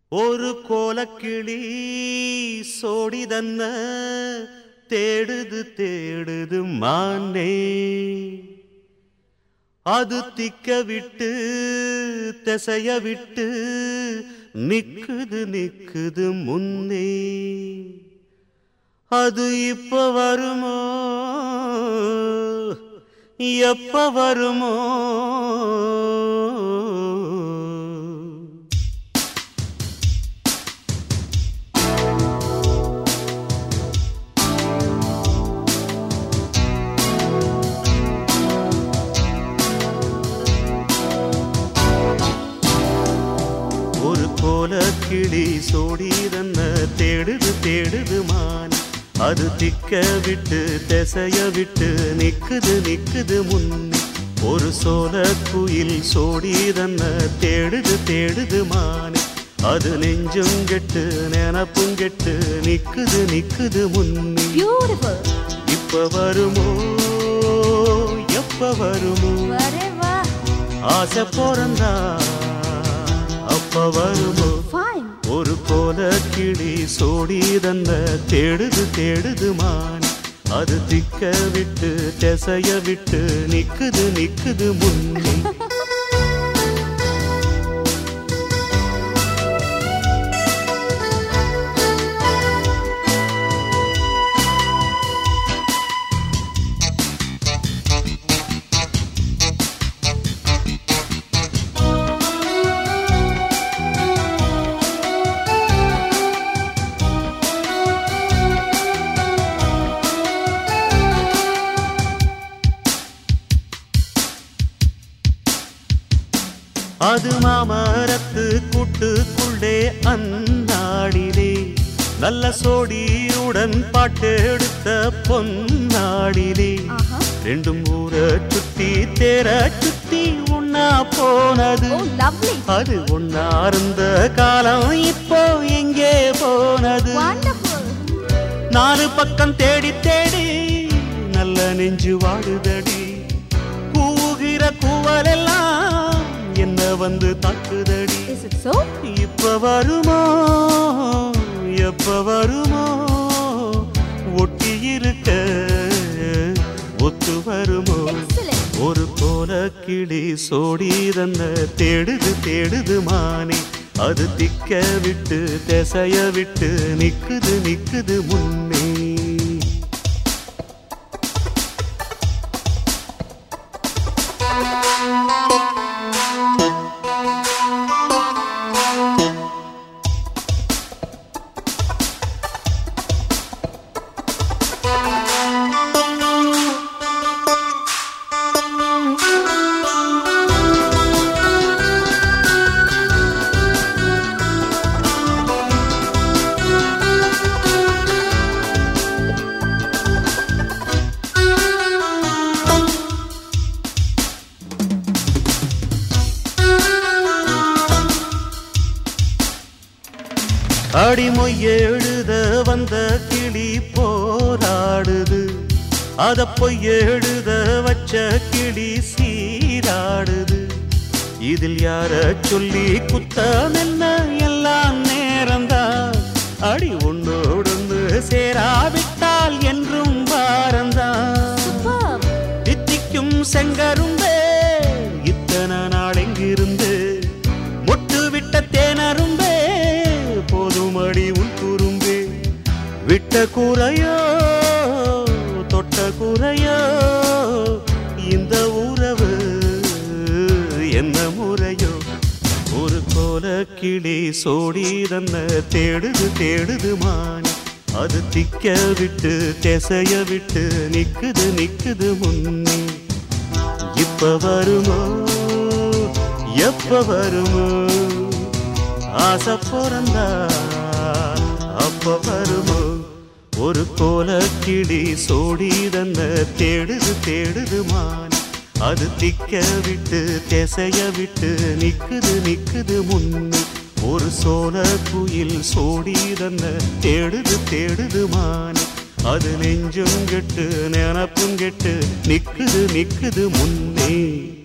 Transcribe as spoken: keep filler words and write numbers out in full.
ஒரு கோலக்கிளி சோடிதன்ன தேடுது தேடுது மானே, அது திக்க விட்டு திசைய விட்டு நிக்குது நிக்குது முன்னே. அது இப்ப வருமோ எப்ப வருமோ? ஒரு கோலக்கிளி சோடிதன்ன தேடுது தேடுது மான், அது திக்க விட்டு திசைய விட்டு நிக்குது நிக்குது முன்னே. ஒரு சோல குயில் சோடிதன்ன தேடுது தேடுது மான், அது நெஞ்சும் கெட்டு நினப்பும் கெட்டு நிக்குது நிக்குது முன்னே. இப்ப வருமோ எப்ப வருமோ? ஆசை போறந்தா அப்ப வருமோ? ஒரு கோலக்கிளி சோடிதன்ன தேடுது தேடுது மான், அது திக்க விட்டு திசைய விட்டு நிக்குது நிக்குது முன்னே. அது மாமரத்து கூட்டுக்குள்ளே அந்நாடிலே நல்ல சோடியுடன் பாட்டெடுத்த பொன்னாடிலே, ரெண்டும் ஊர சுத்தி தேர சுத்தி ஒன்னா போனது. அது ஒன்னா இருந்த காலம் இப்போ எங்கே போனது? நாலு பக்கம் தேடி தேடி நல்ல நெஞ்சு வாடுதடி, கூகிற கூவலெல்லாம் என்ன வந்து தாக்குதடி. இப்ப வருமோ எப்ப வருமோ? ஒட்டி இருக்க ஒத்து வருமோ? ஒரு கோலக்கிளி சோடிதன்ன தேடுது தேடுது மானே, அது திக்க விட்டு திசைய விட்டு நிக்குது நிக்குது முன்னே. அடிமொய் எழுத வந்த கிளி போராடுது, அத பொய் எழுத வச்ச கிளி சீராடுது. இதில் யார சொல்லி குத்தம் என்ன? எல்லாம் நேரம்தான். அடி உன்னோடு சேராவிட்டால் என்றும் வாரந்தான். தித்திக்கும் செங்கரும்பே இத்தனை நாள் எங்கிருந்து மொட்டு விட்ட தேனரும்பே போதுமடி உன் குறும்பே. விட்ட குறையோ தொட்ட குறையோ இந்த உறவு என்ன முறையோ? ஒரு கோலக்கிளி சோடிதன்ன தேடுது தேடுது மான், அது திக்க விட்டு திசைய விட்டு நிக்குது நிக்குது முன்னே. இப்ப வருமோ எப்ப வருமோ? ஆசை போறந்தா அப்ப வருமோ? ஒரு கோலக்கிளி சோடிதன்ன தேடுது தேடுது மான், அது திக்க விட்டு திசைய விட்டு நிக்குது நிக்குது முன்னே. ஒரு சோல குயில் சோடிதன்ன தேடுது தேடுது மான், அது நெஞ்சும் கெட்டு நினப்பும் கெட்டு நிக்குது நிக்குது முன்னே.